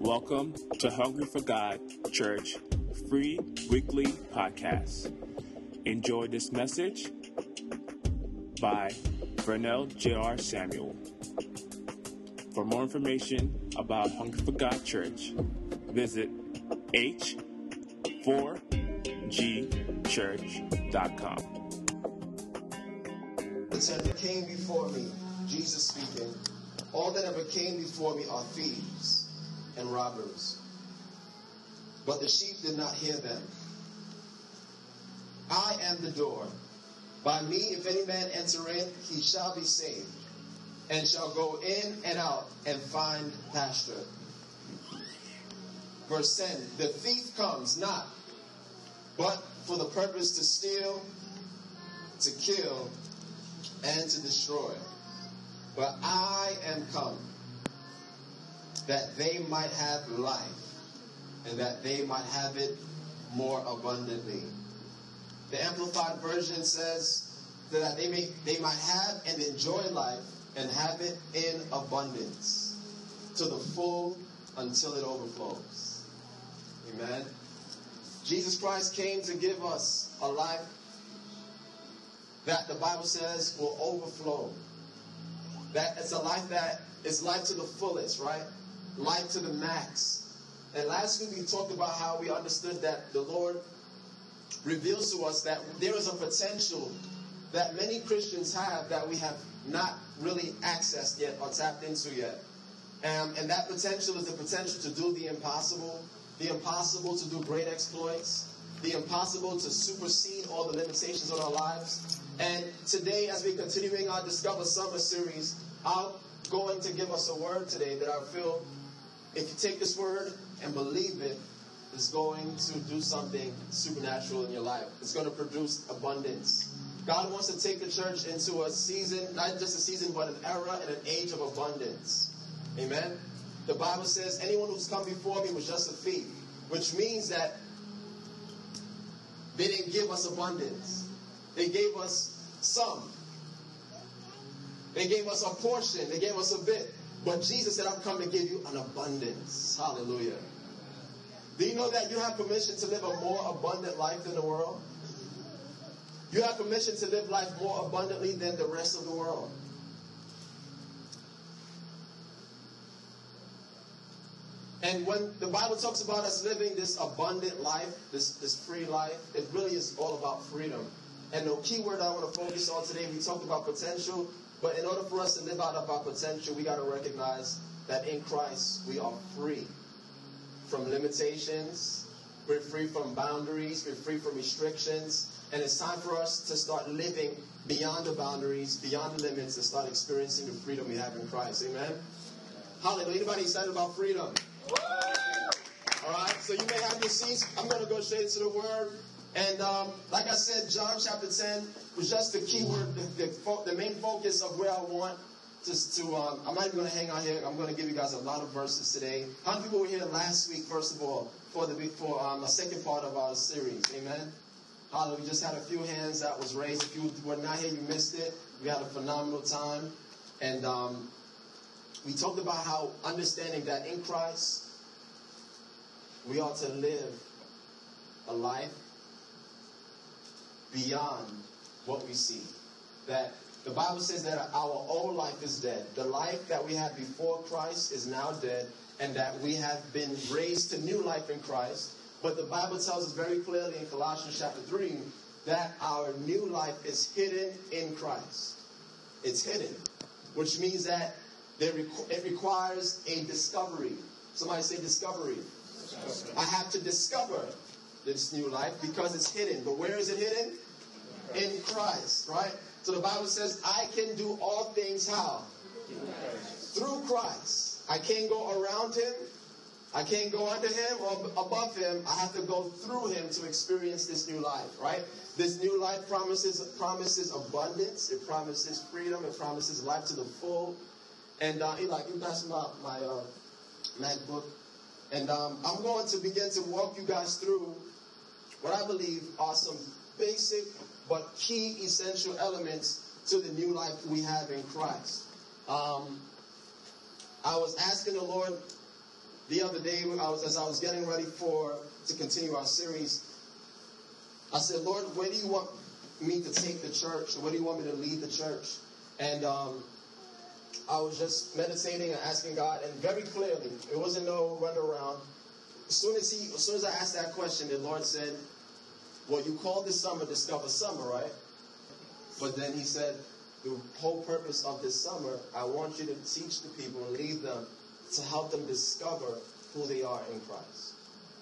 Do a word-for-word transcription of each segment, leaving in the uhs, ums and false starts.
Welcome to Hungry for God Church free weekly podcast. Enjoy this message by Vernell J R. Samuel. For more information about Hungry for God Church, visit h four g church dot com. It said, "That came before me," Jesus speaking, "all that ever came before me are thieves and robbers, but the sheep did not hear them. I am the door. By me, if any man enter in, he shall be saved, and shall go in and out and find pasture." Verse ten, "The thief comes not, but for the purpose to steal, to kill, and to destroy. But I am come, that they might have life, and that they might have it more abundantly." The Amplified Version says that they may they might have and enjoy life and have it in abundance, to the full until it overflows. Amen. Jesus Christ came to give us a life that the Bible says will overflow. That it's a life that is life to the fullest, right? Life to the max. And last week we talked about how we understood that the Lord reveals to us that there is a potential that many Christians have that we have not really accessed yet or tapped into yet. Um, and that potential is the potential to do the impossible, the impossible to do great exploits, the impossible to supersede all the limitations of our lives. And today, as we're continuing our Discover Summer series, I'm going to give us a word today that I feel, if you take this word and believe it, is going to do something supernatural in your life. It's going to produce abundance. God wants to take the church into a season, not just a season, but an era and an age of abundance. Amen? The Bible says, anyone who's come before me was just a thief, which means that they didn't give us abundance. They gave us some. They gave us a portion. They gave us a bit. But Jesus said, "I've come to give you an abundance." Hallelujah. Do you know that you have permission to live a more abundant life than the world? You have permission to live life more abundantly than the rest of the world. And when the Bible talks about us living this abundant life, this, this free life, it really is all about freedom. And the key word I want to focus on today, we talked about potential, but in order for us to live out of our potential, we got to recognize that in Christ we are free from limitations, we're free from boundaries, we're free from restrictions, and it's time for us to start living beyond the boundaries, beyond the limits, and start experiencing the freedom we have in Christ. Amen? Hallelujah. Anybody excited about freedom? All right, so you may have your seats. I'm going to go straight into the word. And um, like I said, John chapter ten was just the key word, the, the, fo- the main focus of where I want to, to um, I'm not even going to hang out here. I'm going to give you guys a lot of verses today. How many people were here last week, first of all, for the for um, the second part of our series? Amen? Hallelujah. We just had a few hands that was raised. If you were not here, you missed it. We had a phenomenal time. And um, we talked about how understanding that in Christ, we ought to live a life beyond what we see. That the Bible says that our old life is dead. The life that we had before Christ is now dead, and that we have been raised to new life in Christ. But the Bible tells us very clearly in Colossians chapter three that our new life is hidden in Christ. It's hidden, which means that there requ- it requires a discovery. Somebody say discovery. discovery. I have to discover this new life because it's hidden. But where is it hidden? In Christ, right? So the Bible says, I can do all things how? Through Christ. I can't go around him. I can't go under him or above him. I have to go through him to experience this new life, right? This new life promises promises abundance. It promises freedom. It promises life to the full. And uh, Eli, you guys my, my uh, MacBook. And um, I'm going to begin to walk you guys through what I believe are some basic but key essential elements to the new life we have in Christ. Um, I was asking the Lord the other day, I was, as I was getting ready for to continue our series, I said, Lord, where do you want me to take the church? Where do you want me to lead the church? And um, I was just meditating and asking God, and very clearly, it wasn't no run around. As soon as he, as soon as I asked that question, the Lord said, well, you called this summer Discover Summer, right? But then he said, the whole purpose of this summer, I want you to teach the people and lead them to help them discover who they are in Christ.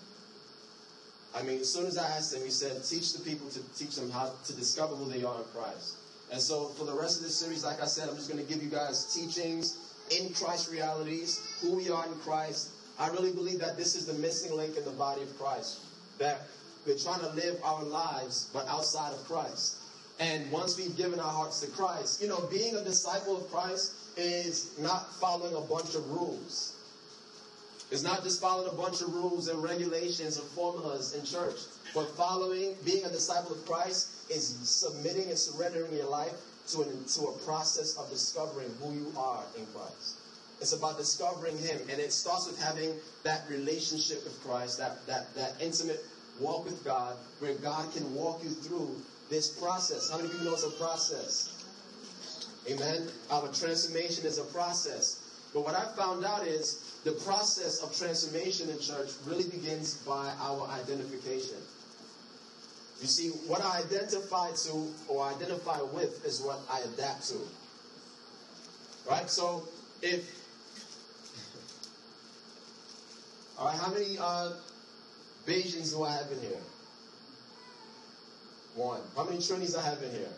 I mean, as soon as I asked him, he said, teach the people to teach them how to discover who they are in Christ. And so for the rest of this series, like I said, I'm just going to give you guys teachings in Christ realities, who we are in Christ. I really believe that this is the missing link in the body of Christ, that we're trying to live our lives, but outside of Christ. And once we've given our hearts to Christ, you know, being a disciple of Christ is not following a bunch of rules. It's not just following a bunch of rules and regulations and formulas in church. But following, being a disciple of Christ is submitting and surrendering your life to, an, to a process of discovering who you are in Christ. It's about discovering Him. And it starts with having that relationship with Christ, that, that, that intimate walk with God, where God can walk you through this process. How many people know it's a process? Amen? Our transformation is a process. But what I found out is the process of transformation in church really begins by our identification. You see, what I identify to or identify with is what I adapt to. Right? So, if... All right, how many uh, Bayesians do I have in here? One. How many Trinis I have in here?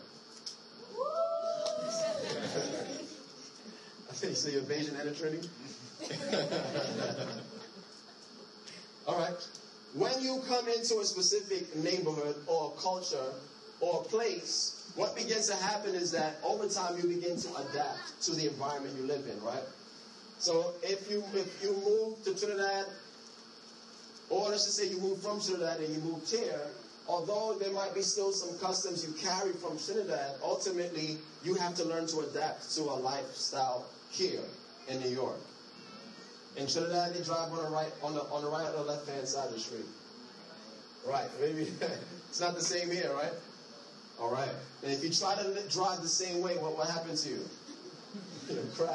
I think you say you're a Bayesian and a Trini. All right. When you come into a specific neighborhood or culture or place, what begins to happen is that over time you begin to adapt to the environment you live in, right? So if you if you move to Trinidad, or let's just say you move from Trinidad and you moved here, although there might be still some customs you carry from Trinidad, ultimately you have to learn to adapt to a lifestyle here in New York. In Trinidad, they drive on the right, on the on the right or the left hand side of the street. Right? Maybe it's not the same here, right? All right. And if you try to drive the same way, what what happens to you? You'll crash.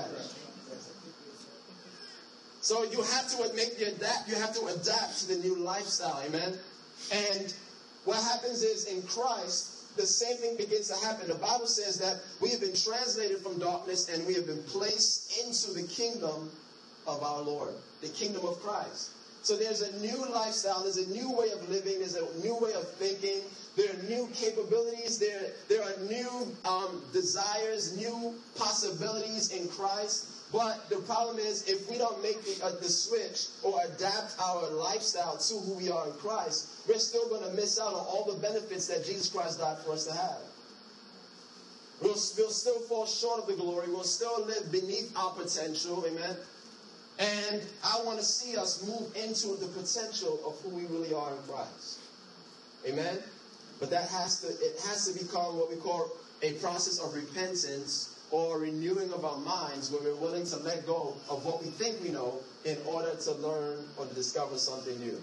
So you have to make the adapt. You have to adapt to the new lifestyle. Amen. And what happens is in Christ, the same thing begins to happen. The Bible says that we have been translated from darkness and we have been placed into the kingdom of our Lord, the kingdom of Christ. So there's a new lifestyle, there's a new way of living, there's a new way of thinking, there are new capabilities, there, there are new um, desires, new possibilities in Christ. But the problem is, if we don't make the, uh, the switch or adapt our lifestyle to who we are in Christ, we're still going to miss out on all the benefits that Jesus Christ died for us to have. We'll, we'll still fall short of the glory. We'll still live beneath our potential. Amen. And I want to see us move into the potential of who we really are in Christ. Amen. But that has to, it has to become what we call a process of repentance, or renewing of our minds, where we're willing to let go of what we think we know in order to learn or to discover something new.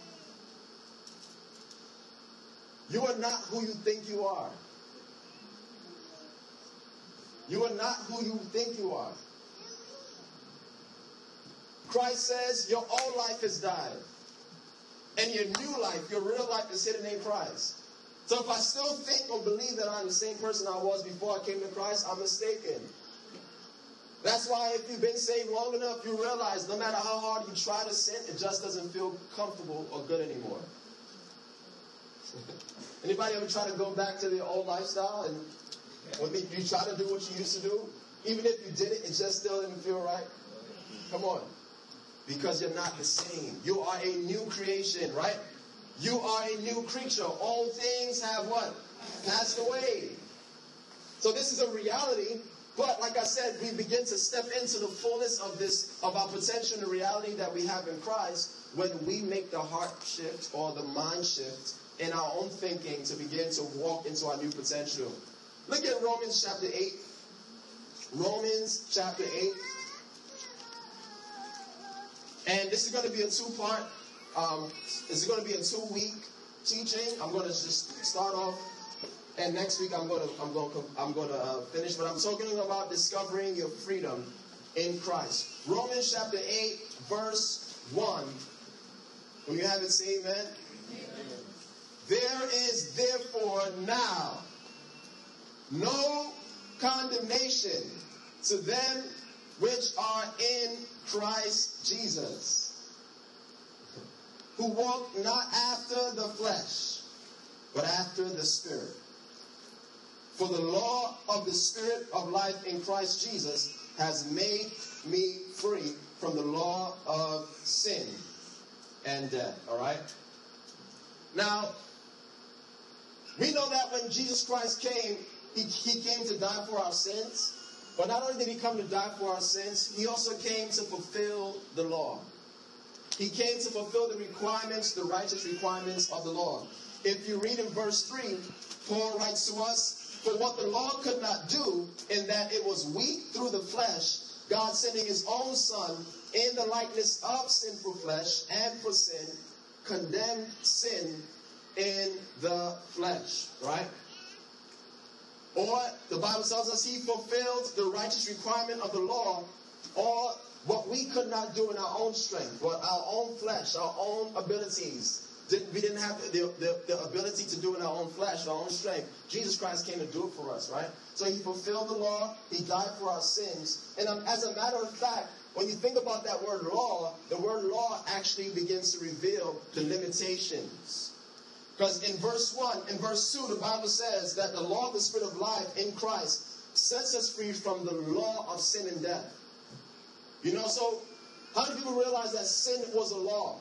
You are not who you think you are. You are not who you think you are. Christ says your old life has died. And your new life, your real life, is hidden in Christ. So if I still think or believe that I'm the same person I was before I came to Christ, I'm mistaken. That's why if you've been saved long enough, you realize no matter how hard you try to sin, it just doesn't feel comfortable or good anymore. Anybody ever try to go back to the old lifestyle and when you try to do what you used to do? Even if you did it, it just still didn't feel right? Come on. Because you're not the same. You are a new creation, right? You are a new creature. All things have what? Passed away. So this is a reality. But like I said, we begin to step into the fullness of this, of our potential and the reality that we have in Christ when we make the heart shift or the mind shift in our own thinking to begin to walk into our new potential. Look at Romans chapter eight. Romans chapter eight. And this is going to be a two-part, um, this is going to be a two-week teaching. I'm going to just start off, and next week I'm going to I'm going to, I'm going to uh, finish. But I'm talking about discovering your freedom in Christ. Romans chapter eight, verse one. When you have it, say amen. Amen. There is therefore now no condemnation to them which are in Christ Jesus, who walk not after the flesh, but after the Spirit. For the law of the Spirit of life in Christ Jesus has made me free from the law of sin and death. All right? Now, we know that when Jesus Christ came, he, he came to die for our sins. But not only did he come to die for our sins, he also came to fulfill the law. He came to fulfill the requirements, the righteous requirements of the law. If you read in verse three, Paul writes to us, for what the law could not do, in that it was weak through the flesh, God sending his own Son in the likeness of sinful flesh and for sin, condemned sin in the flesh, right? Or the Bible tells us he fulfilled the righteous requirement of the law, or what we could not do in our own strength, what our own flesh, our own abilities. We didn't have the, the, the ability to do in our own flesh, our own strength. Jesus Christ came to do it for us, right? So he fulfilled the law. He died for our sins. And um, as a matter of fact, when you think about that word law, the word law actually begins to reveal the limitations. Because in verse one, in verse two, the Bible says that the law of the Spirit of life in Christ sets us free from the law of sin and death. You know, so how do people realize that sin was a law?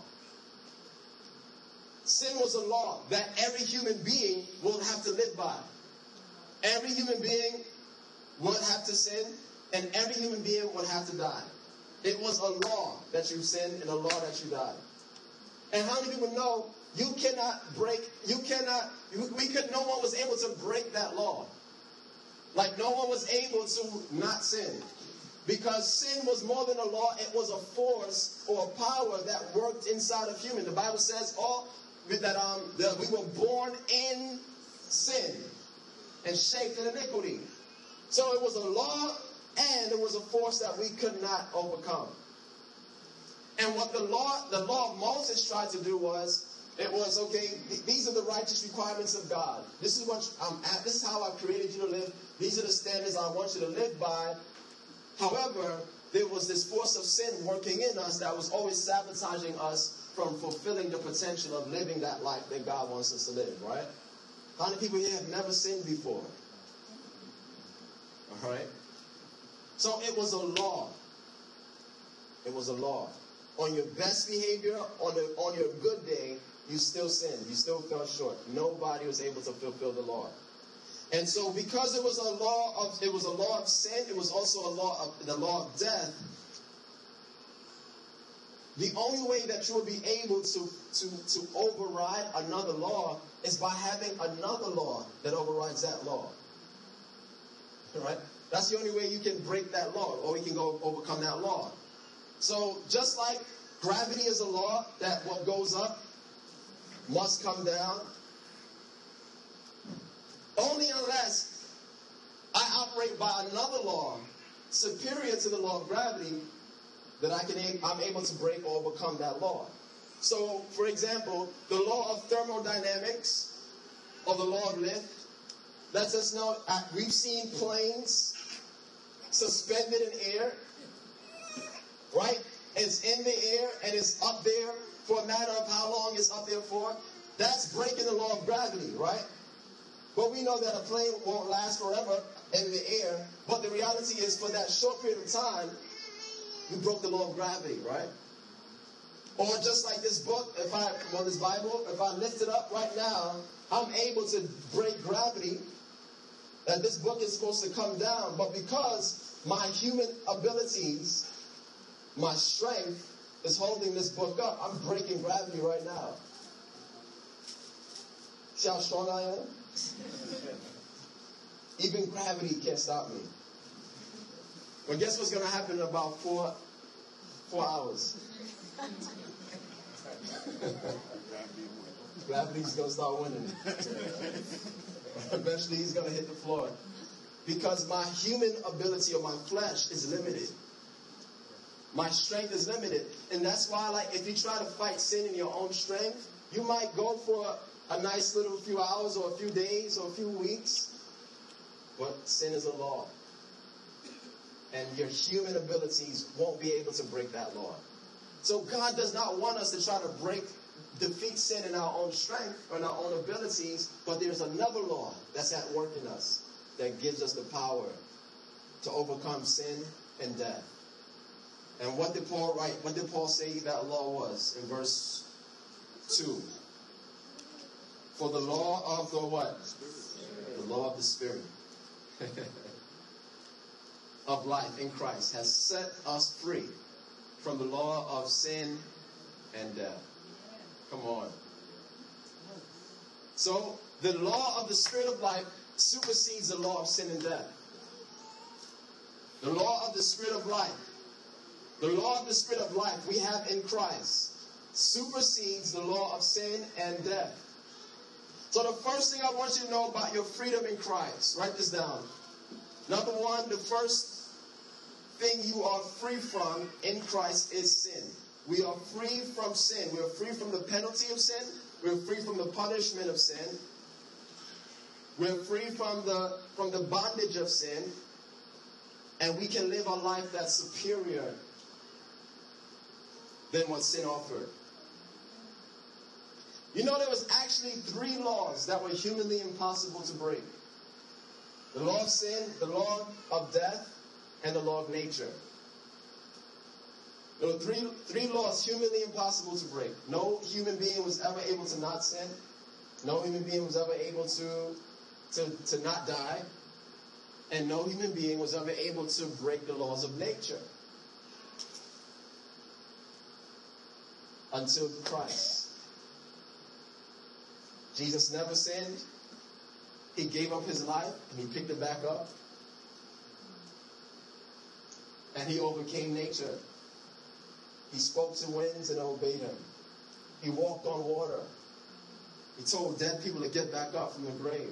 Sin was a law that every human being will have to live by. Every human being would have to sin, and every human being would have to die. It was a law that you sinned and a law that you died. And how many people know you cannot break, you cannot, we could, no one was able to break that law. Like no one was able to not sin. Because sin was more than a law, it was a force or a power that worked inside of human. The Bible says all that um that we were born in sin and shaped in iniquity. So it was a law and it was a force that we could not overcome. And what the law, the law of Moses tried to do was, it was, okay, th- these are the righteous requirements of God. This is what I'm at. This is how I created you to live. These are the standards I want you to live by. However, there was this force of sin working in us that was always sabotaging us from fulfilling the potential of living that life that God wants us to live, right? How many people here have never sinned before? All right? So it was a law. It was a law. On your best behavior, on, the, on your good day, you still sinned. You still fell short. Nobody was able to fulfill the law. And so because it was a law of it was a law of sin, it was also a law of the law of death. The only way that you will be able to, to, to override another law is by having another law that overrides that law. Right? That's the only way you can break that law, or you can go overcome that law. So just like gravity is a law that what goes up must come down, only unless I operate by another law superior to the law of gravity that I can, I'm able to break or overcome that law. So, for example, the law of thermodynamics or the law of lift lets us know uh, we've seen planes suspended in air, right? It's in the air and it's up there for a matter of how long it's up there for. That's breaking the law of gravity, right? But we know that a plane won't last forever in the air. But the reality is, for that short period of time, you broke the law of gravity, right? Or just like this book, if I, well, this Bible, if I lift it up right now, I'm able to break gravity. That this book is supposed to come down. But because my human abilities, my strength is holding this book up, I'm breaking gravity right now. See how strong I am? Even gravity can't stop me. Well, guess what's going to happen in about four, four hours? Gravity's going to start winning. Eventually he's going to hit the floor. Because my human ability or my flesh is limited. My strength is limited. And that's why, like, if you try to fight sin in your own strength, you might go for a, a nice little few hours or a few days or a few weeks. But sin is a law. And your human abilities won't be able to break that law. So God does not want us to try to break, defeat sin in our own strength or in our own abilities. But there's another law that's at work in us that gives us the power to overcome sin and death. And what did Paul write? What did Paul say that law was in verse two? For the law of the what? The law of the Spirit of life in Christ has set us free from the law of sin and death. Come on. So the law of the Spirit of life supersedes the law of sin and death. The law of the Spirit of life, the law of the Spirit of life we have in Christ supersedes the law of sin and death. So the first thing I want you to know about your freedom in Christ, write this down. Number one, the first thing you are free from in Christ is sin. We are free from sin. We are free from the penalty of sin. We are free from the punishment of sin. We're free from the, from the bondage of sin. And we can live a life that's superior than what sin offered. You know, there was actually three laws that were humanly impossible to break. The law of sin, the law of death, and the law of nature. There were three, three laws humanly impossible to break. No human being was ever able to not sin. No human being was ever able to, to, to not die. And no human being was ever able to break the laws of nature. Until Christ. Jesus never sinned. He gave up his life and he picked it back up. And he overcame nature. He spoke to winds and obeyed him. He walked on water. He told dead people to get back up from the grave.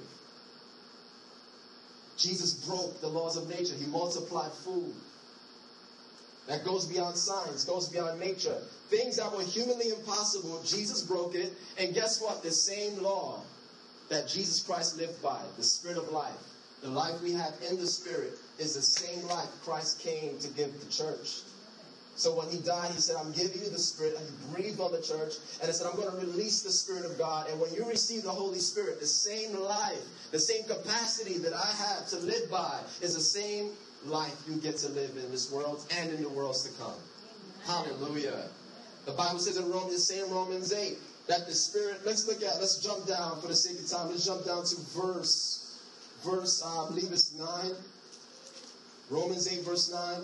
Jesus broke the laws of nature. He multiplied food. That goes beyond science, goes beyond nature. Things that were humanly impossible, Jesus broke it. And guess what? The same law that Jesus Christ lived by, the Spirit of life, the life we have in the Spirit, is the same life Christ came to give the church. So when he died, he said, I'm giving you the Spirit. And he breathed on the church. And he said, I'm going to release the Spirit of God. And when you receive the Holy Spirit, the same life, the same capacity that I have to live by is the same life you get to live in this world and in the worlds to come. Hallelujah. The Bible says in Romans, say in Romans eight, that the Spirit, let's look at, let's jump down for the sake of time. Let's jump down to verse, verse, uh, I believe it's nine. Romans eight, verse nine.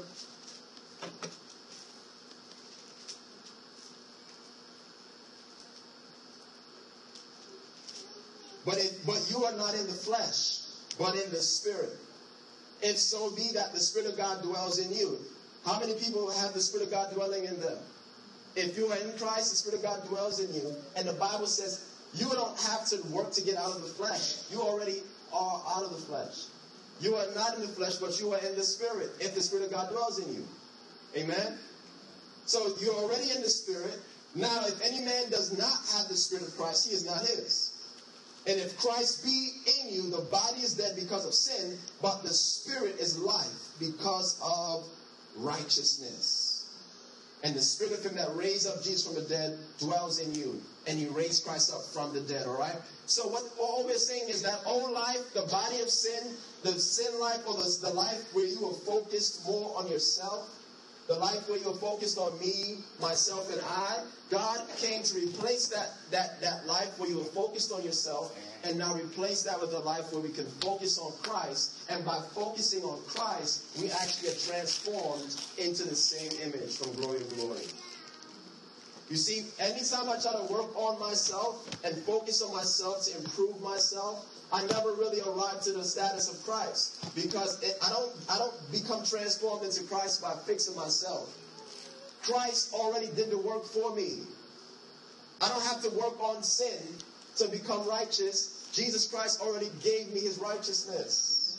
But, it, but you are not in the flesh, but in the Spirit. If so be that the Spirit of God dwells in you. How many people have the Spirit of God dwelling in them? If you are in Christ, the Spirit of God dwells in you. And the Bible says you don't have to work to get out of the flesh. You already are out of the flesh. You are not in the flesh, but you are in the Spirit, if the Spirit of God dwells in you. Amen? So you're already in the Spirit. Now, if any man does not have the Spirit of Christ, he is not his. And if Christ be in you, the body is dead because of sin, but the Spirit is life because of righteousness. And the Spirit of him that raised up Jesus from the dead dwells in you. And he raised Christ up from the dead, all right? So what all we're saying is that old life, the body of sin, the sin life, or the, the life where you are focused more on yourself, the life where you're focused on me, myself, and I, God came to replace that, that, that life where you were focused on yourself, and now replace that with a life where we can focus on Christ. And by focusing on Christ, we actually are transformed into the same image from glory to glory. You see, anytime I try to work on myself and focus on myself to improve myself, I never really arrive to the status of Christ, because it, I don't I don't become transformed into Christ by fixing myself. Christ already did the work for me. I don't have to work on sin to become righteous. Jesus Christ already gave me his righteousness.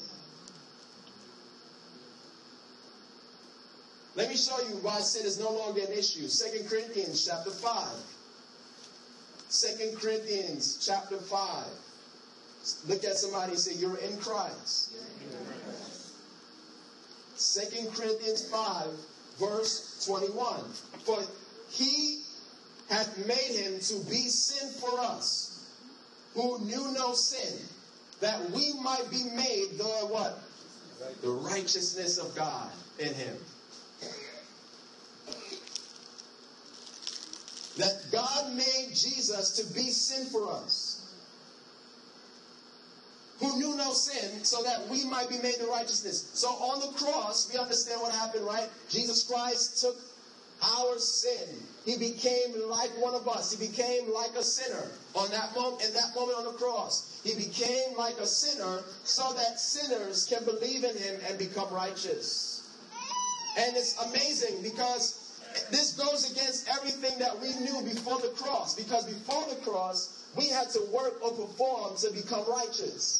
Let me show you why sin is no longer an issue. Second Corinthians chapter five. Second Corinthians chapter five. Look at somebody and say, you're in Christ. Second Corinthians five, verse twenty-one. For he hath made him to be sin for us, who knew no sin, that we might be made the what? The righteousness of God in him. That God made Jesus to be sin for us, who knew no sin, so that we might be made the righteousness. So on the cross, we understand what happened, right? Jesus Christ took our sin. He became like one of us. He became like a sinner on that moment, in that moment on the cross. He became like a sinner so that sinners can believe in him and become righteous. And it's amazing because this goes against everything that we knew before the cross. Because before the cross, we had to work or perform to become righteous.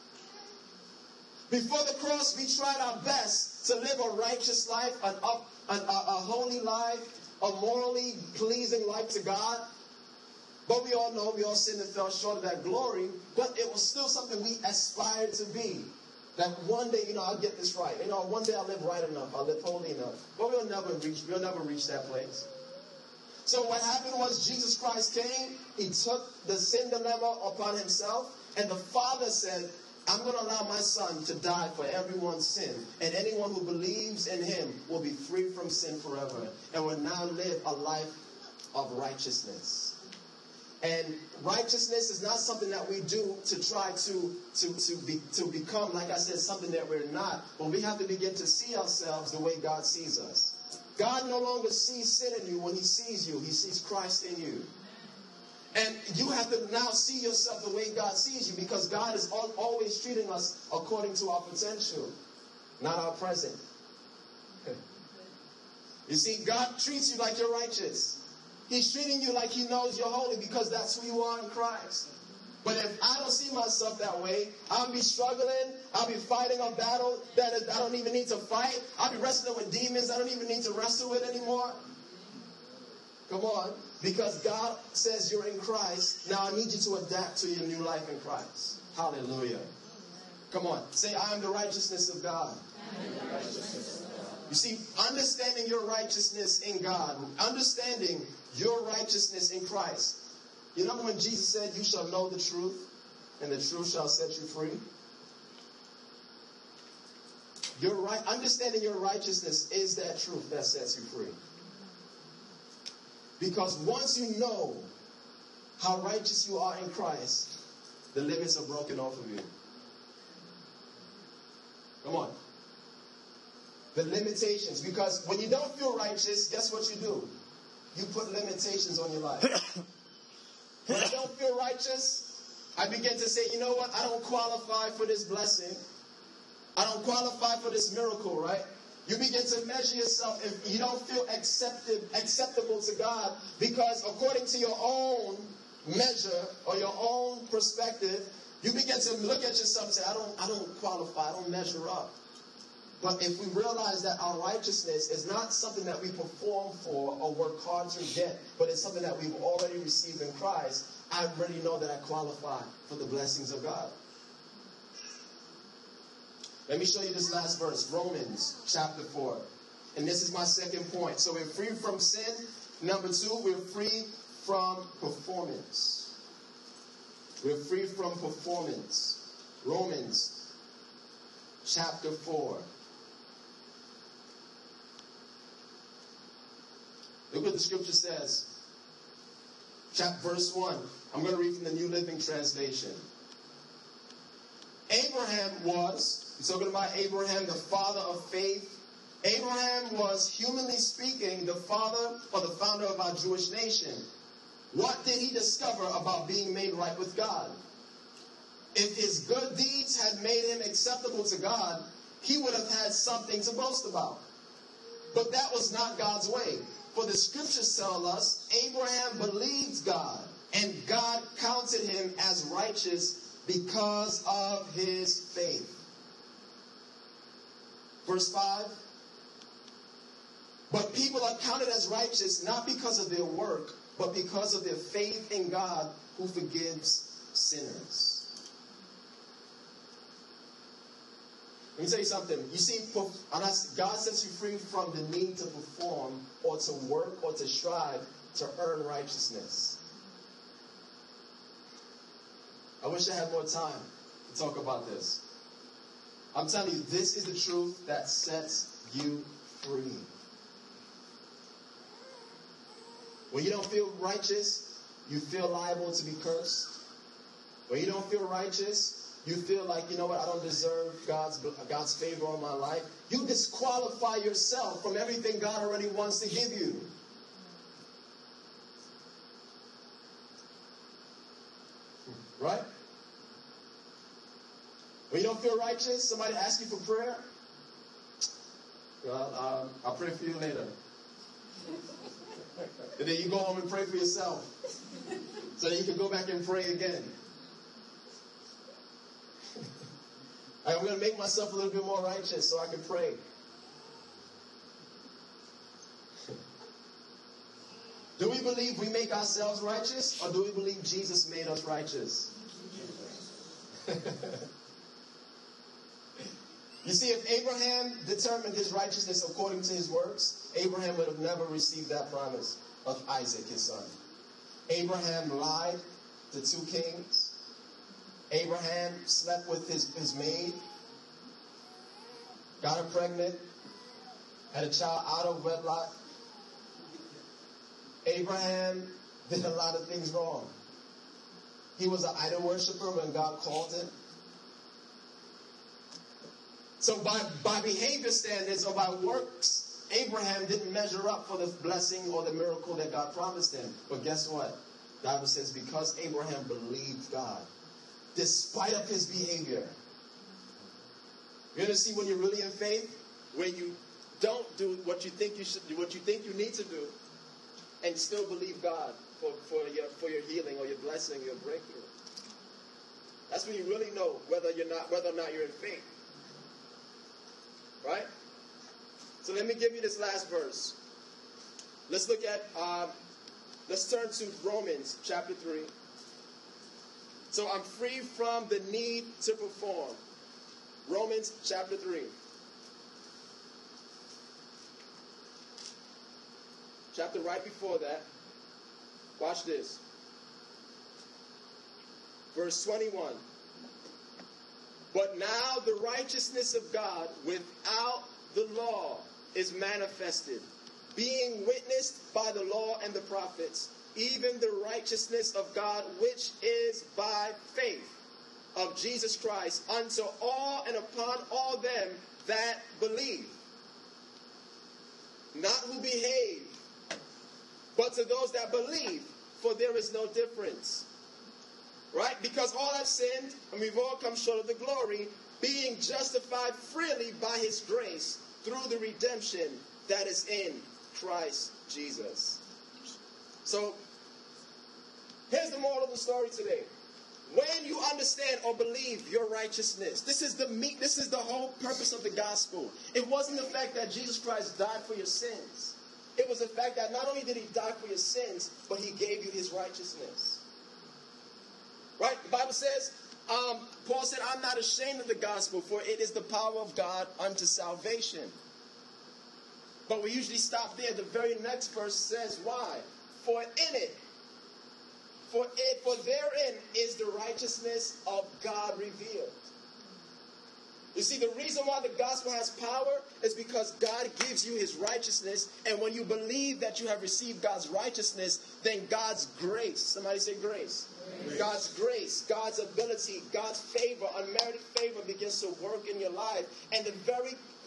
Before the cross, we tried our best to live a righteous life, an up, an, a, a holy life, a morally pleasing life to God. But we all know we all sinned and fell short of that glory. But it was still something we aspired to be. That one day, you know, I'll get this right. You know, one day I'll live right enough. I'll live holy enough. But we'll never reach, we'll never reach that place. So what happened was Jesus Christ came. He took the sin dilemma upon himself. And the Father said, I'm going to allow my son to die for everyone's sin. And anyone who believes in him will be free from sin forever. And will now live a life of righteousness. And righteousness is not something that we do to try to, to, to, be, to become, like I said, something that we're not. But we have to begin to see ourselves the way God sees us. God no longer sees sin in you when he sees you. He sees Christ in you. And you have to now see yourself the way God sees you, because God is al- always treating us according to our potential, not our present. You see, God treats you like you're righteous. He's treating you like he knows you're holy because that's who you are in Christ. But if I don't see myself that way, I'll be struggling. I'll be fighting a battle that I don't even need to fight. I'll be wrestling with demons I don't even need to wrestle with anymore. Come on. Because God says you're in Christ. Now I need you to adapt to your new life in Christ. Hallelujah. Come on. Say, I am the righteousness of God. I am the righteousness of God. You see, understanding your righteousness in God, understanding your righteousness in Christ. You know when Jesus said, you shall know the truth, and the truth shall set you free? Your right, understanding your righteousness is that truth that sets you free. Because once you know how righteous you are in Christ, the limits are broken off of you. Come on. The limitations. Because when you don't feel righteous, guess what you do? You put limitations on your life. When I don't feel righteous, I begin to say, you know what? I don't qualify for this blessing. I don't qualify for this miracle, right? You begin to measure yourself if you don't feel accepted, acceptable to God, because according to your own measure or your own perspective, you begin to look at yourself and say, I don't, I don't qualify, I don't measure up. But if we realize that our righteousness is not something that we perform for or work hard to get, but it's something that we've already received in Christ, I already know that I qualify for the blessings of God. Let me show you this last verse, Romans chapter four. And this is my second point. So we're free from sin. Number two, we're free from performance. We're free from performance. Romans chapter four. Look what the scripture says. Chapter verse one. I'm going to read from the New Living Translation. Abraham was, he's talking about Abraham, the father of faith. Abraham was, humanly speaking, the father or the founder of our Jewish nation. What did he discover about being made right with God? If his good deeds had made him acceptable to God, he would have had something to boast about. But that was not God's way. For the scriptures tell us Abraham believed God, and God counted him as righteous because of his faith. Verse five. But people are counted as righteous not because of their work, but because of their faith in God who forgives sinners. Let me tell you something. You see, God sets you free from the need to perform or to work or to strive to earn righteousness. I wish I had more time to talk about this. I'm telling you, this is the truth that sets you free. When you don't feel righteous, you feel liable to be cursed. When you don't feel righteous, you feel like, you know what, I don't deserve God's, God's favor on my life. You disqualify yourself from everything God already wants to give you. Right? When you don't feel righteous, somebody asks you for prayer. Well, um, I'll pray for you later. And then you go home and pray for yourself. So that you can go back and pray again. I'm going to make myself a little bit more righteous so I can pray. Do we believe we make ourselves righteous, or do we believe Jesus made us righteous? You see, if Abraham determined his righteousness according to his works, Abraham would have never received that promise of Isaac, his son. Abraham lied to two kings. Abraham slept with his, his maid, got her pregnant, had a child out of wedlock. Abraham did a lot of things wrong. He was an idol worshiper when God called him. So by, by behavior standards or by works, Abraham didn't measure up for the blessing or the miracle that God promised him. But guess what? The Bible says because Abraham believed God, despite of his behavior. You're going to see when you're really in faith, when you don't do what you think you should do, what you think you need to do, and still believe God for, for your for your healing or your blessing, your breakthrough. That's when you really know whether you're not whether or not you're in faith. Right? So let me give you this last verse. Let's look at uh, let's turn to Romans chapter three. So I'm free from the need to perform. Romans chapter three. Chapter right before that. Watch this. Verse twenty-one. But now the righteousness of God without the law is manifested, being witnessed by the law and the prophets, even the righteousness of God which is by faith of Jesus Christ unto all and upon all them that believe. Not who behave, but to those that believe, for there is no difference. Right? Because all have sinned, and we've all come short of the glory, being justified freely by his grace through the redemption that is in Christ Jesus. So, here's the moral of the story today. When you understand or believe your righteousness, this is the meat, this is the whole purpose of the gospel. It wasn't the fact that Jesus Christ died for your sins. It was the fact that not only did he die for your sins, but he gave you his righteousness. Right? The Bible says, um, Paul said, I'm not ashamed of the gospel, for it is the power of God unto salvation. But we usually stop there. The very next verse says, why? For in it, for it, for therein is the righteousness of God revealed. You see, the reason why the gospel has power is because God gives you his righteousness. And when you believe that you have received God's righteousness, then God's grace, somebody say grace. Grace. God's grace, God's ability, God's favor, unmerited favor begins to work in your life. And the very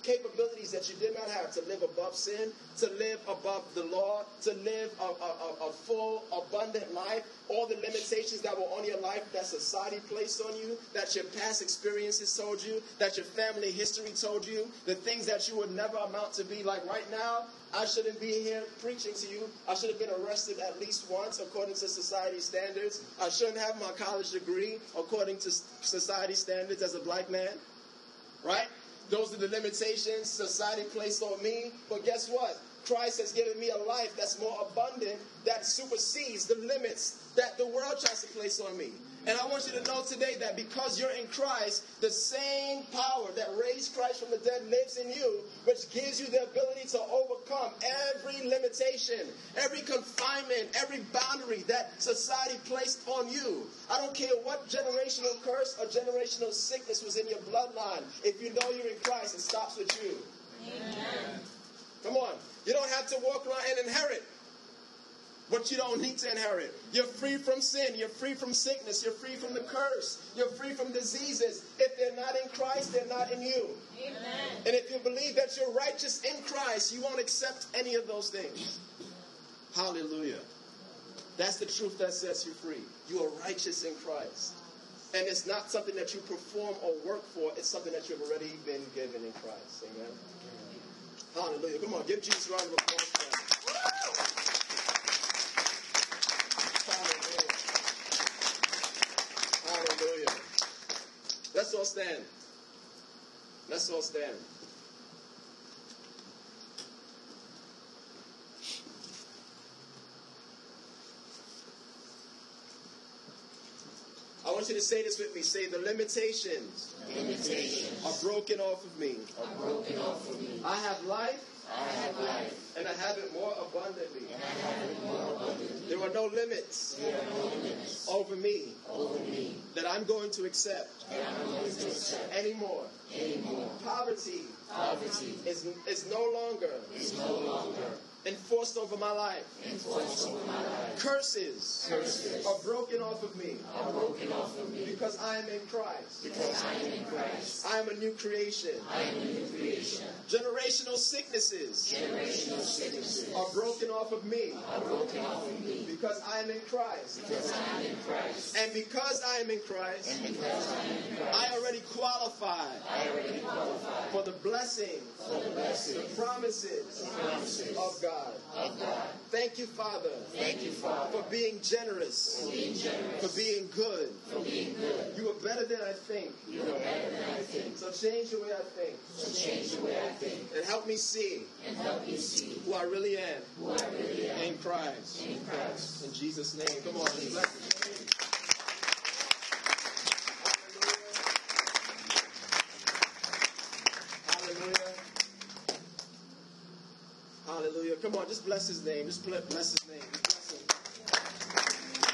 capabilities that you did not have, to live above sin, to live above the law, to live a, a, a full, abundant life. All the limitations that were on your life that society placed on you, that your past experiences told you, that your family history told you, the things that you would never amount to be. Like right now, I shouldn't be here preaching to you. I should have been arrested at least once according to society standards. I shouldn't have my college degree according to society standards as a black man. Right? Those are the limitations society placed on me. But guess what? Christ has given me a life that's more abundant, that supersedes the limits that the world tries to place on me. And I want you to know today that because you're in Christ, the same power that raised Christ from the dead lives in you, which gives you the ability to overcome every limitation, every confinement, every boundary that society placed on you. I don't care what generational curse or generational sickness was in your bloodline. If you know you're in Christ, it stops with you. Amen. Come on. You don't have to walk around and inherit what you don't need to inherit. You're free from sin. You're free from sickness. You're free from the curse. You're free from diseases. If they're not in Christ, they're not in you. Amen. And if you believe that you're righteous in Christ, you won't accept any of those things. Hallelujah. That's the truth that sets you free. You are righteous in Christ. And it's not something that you perform or work for. It's something that you've already been given in Christ. Amen. Hallelujah. Come on, give Jesus a round of applause. Hallelujah. Hallelujah. Let's all stand. Let's all stand. I want you to say this with me. Say, the limitations, limitations are broken off of me. Are broken off of me. I have life. I have life. And I have it more abundantly. And I have it more abundantly. There are no limits. There are no limits over me. Over me. That I'm going to accept. That I'm going to accept. Anymore. Anymore. Poverty. Poverty. Is is no longer. Is no longer. Enforced over my life. Enforced over my life. Curses. Curses. Are broken off of me. Are broken off of me. Because I am in Christ. Because I am in Christ. I am a new creation. I am a new creation. Generational sicknesses. Generational sicknesses. Are broken off of me. Are broken off of me. Because I am in Christ. Because I am in Christ. And because I am in Christ. And because I am in Christ. I already qualify. I already qualify. For the blessing. For the blessing. The promises. The promises. Of God. Of God. Thank you, Father. Thank you, Father. For being generous. For being generous. For being good. For being good. You are better than I think. You are better than I think. So change the way I think. So change the way I think. And help me see. And help me see. Who I really am. Who I really am. In Christ. In Christ. In Jesus' name. Come on. Let's bless his name. Hallelujah. Hallelujah. Come on, just bless his name. Just bless his name. Just bless him.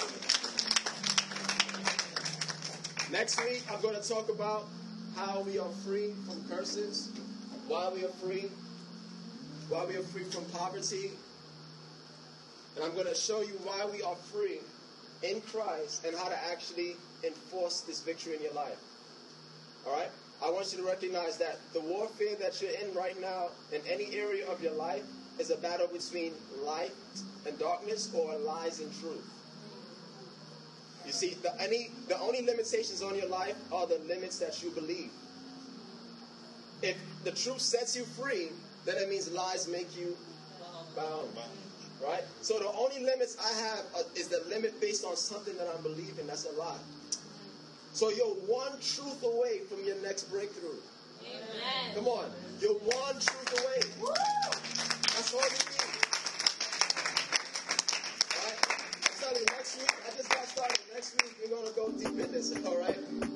Hallelujah. Next week, I'm going to talk about how we are free from curses, why we are free, why we are free from poverty. And I'm going to show you why we are free in Christ and how to actually enforce this victory in your life. All right? I want you to recognize that the warfare that you're in right now in any area of your life is a battle between light and darkness or lies and truth. You see, the, any, the only limitations on your life are the limits that you believe. If the truth sets you free, then it means lies make you bound. Right? So the only limits I have are, is the limit based on something that I believe in. That's a lie. So you're one truth away from your next breakthrough. Amen. Come on. You're one truth away. Woo! That's all you need. All right? I'm telling you, next week, I just got started. Next week, we're going to go deep in this. All right?